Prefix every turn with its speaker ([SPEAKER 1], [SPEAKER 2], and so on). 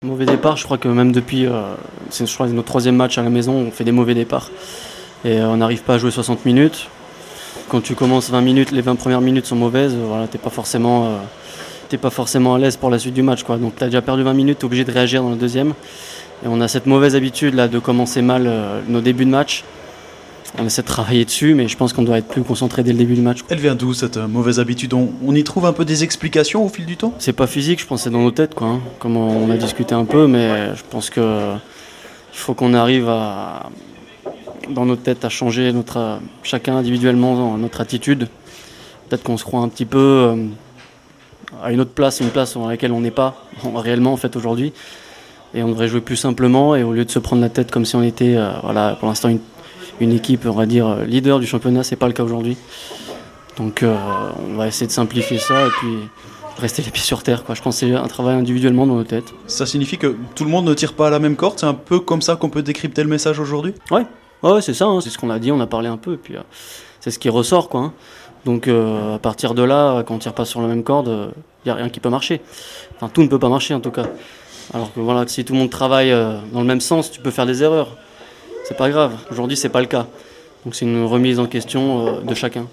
[SPEAKER 1] Mauvais départ, je crois que même depuis je crois, notre troisième match à la maison, on fait des mauvais départs. Et on n'arrive pas à jouer 60 minutes. Quand tu commences 20 minutes, les 20 premières minutes sont mauvaises, voilà, t'es pas forcément à l'aise pour la suite du match, quoi. Donc tu as déjà perdu 20 minutes, tu es obligé de réagir dans la deuxième. Et on a cette mauvaise habitude là, de commencer mal nos débuts de match. On essaie de travailler dessus, mais je pense qu'on doit être plus concentré dès le début du match.
[SPEAKER 2] Elle vient d'où cette mauvaise habitude? On y trouve un peu des explications au fil du temps?
[SPEAKER 1] C'est pas physique, je pense que c'est dans nos têtes, quoi, hein. Comme on a discuté un peu, mais je pense qu'il faut qu'on arrive dans notre tête à changer chacun individuellement dans notre attitude. Peut-être qu'on se croit un petit peu à une place dans laquelle on n'est pas réellement en fait aujourd'hui. Et on devrait jouer plus simplement et au lieu de se prendre la tête comme si on était pour l'instant une équipe, on va dire, leader du championnat, c'est pas le cas aujourd'hui. Donc on va essayer de simplifier ça et puis rester les pieds sur terre, quoi. Je pense que c'est un travail individuellement dans nos têtes.
[SPEAKER 2] Ça signifie que tout le monde ne tire pas à la même corde? C'est un peu comme ça qu'on peut décrypter le message aujourd'hui?
[SPEAKER 1] Ouais, c'est ça, hein. C'est ce qu'on a dit, on a parlé un peu et puis c'est ce qui ressort, quoi, hein. Donc à partir de là, quand on tire pas sur la même corde, il n'y a rien qui peut marcher. Enfin, tout ne peut pas marcher en tout cas. Alors que voilà, si tout le monde travaille dans le même sens, tu peux faire des erreurs. C'est pas grave. Aujourd'hui, c'est pas le cas. Donc c'est une remise en question de chacun.